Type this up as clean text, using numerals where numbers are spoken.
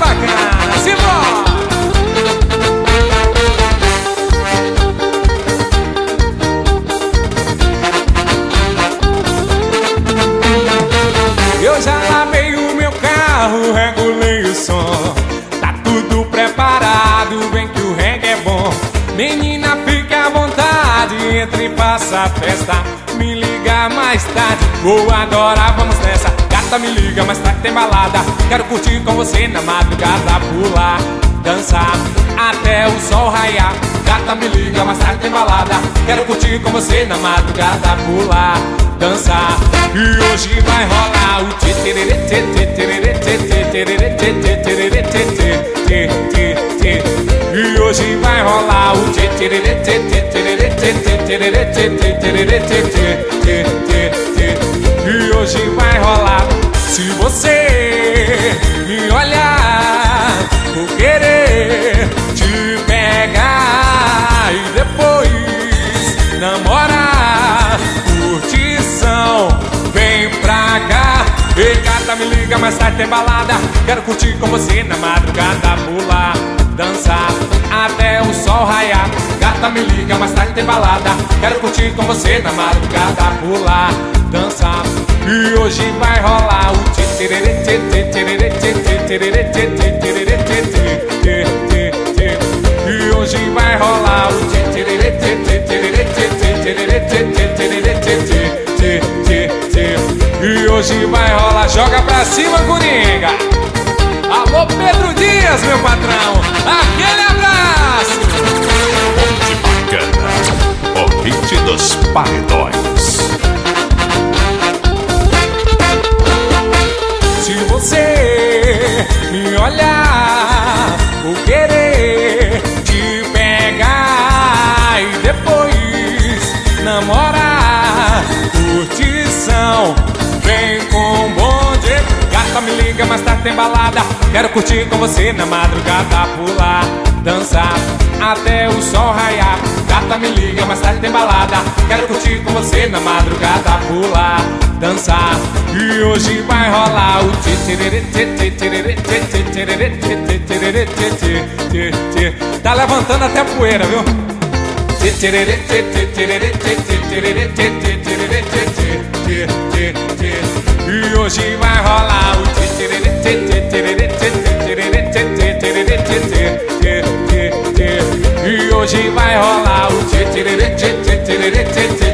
bacana, simbora! Eu já lavei o meu carro, regulei o som. Tá tudo preparado, vem que o reggae é bom. Menina, fique à vontade, entre e faça a festa. Me liga mais tarde, vou adorar, vamos nessa. Gata, me liga mais tarde, tem balada. Quero curtir com você na madrugada, pular, dançar até o sol raiar. Gata, me liga mais tarde, tem balada. Quero curtir com você na madrugada, pular, dançar. E hoje vai rolar o tê tê tê tê tê tê tê tê tê tê tê tê. E hoje vai rolar o tê tê tê tê tê tê tê tê tê tê. E hoje vai rolar. Se você me olhar, vou querer te pegar e depois namorar. Curtição, vem pra cá. Ei, gata, me liga, mais tarde tem balada. Quero curtir com você na madrugada, pular, dançar até o sol raiar. Gata, me liga, mais tarde tem balada. Quero curtir com você na madrugada, pular, dançar. E hoje vai rolar o tê tê tê tê tê tê tê tê. E hoje vai rolar o tê tê tê tê tê tê. E hoje vai rolar, joga pra cima, Coringa. Alô, Pedro Dias, meu patrão, aquele abraço. Que bacana, o hit dos paredões. Se você me olhar, vou querer te pegar e depois namorar. Curtição, vem com bonde. Gata, me liga, mais tarde tem balada. Quero curtir com você na madrugada, pular, dançar até o sol raiar. Gata, me liga, mais tarde tem balada. Quero curtir com você na madrugada, pular, dançar. E hoje vai rolar o tê tê tê tê tê tê tê. Tá levantando até poeira, viu? Tê tê tê tê tê tê tê tê. E hoje vai rolar o tê tê tê tê tê tê tê. E hoje vai rolar o tê tê tê tê tê tê.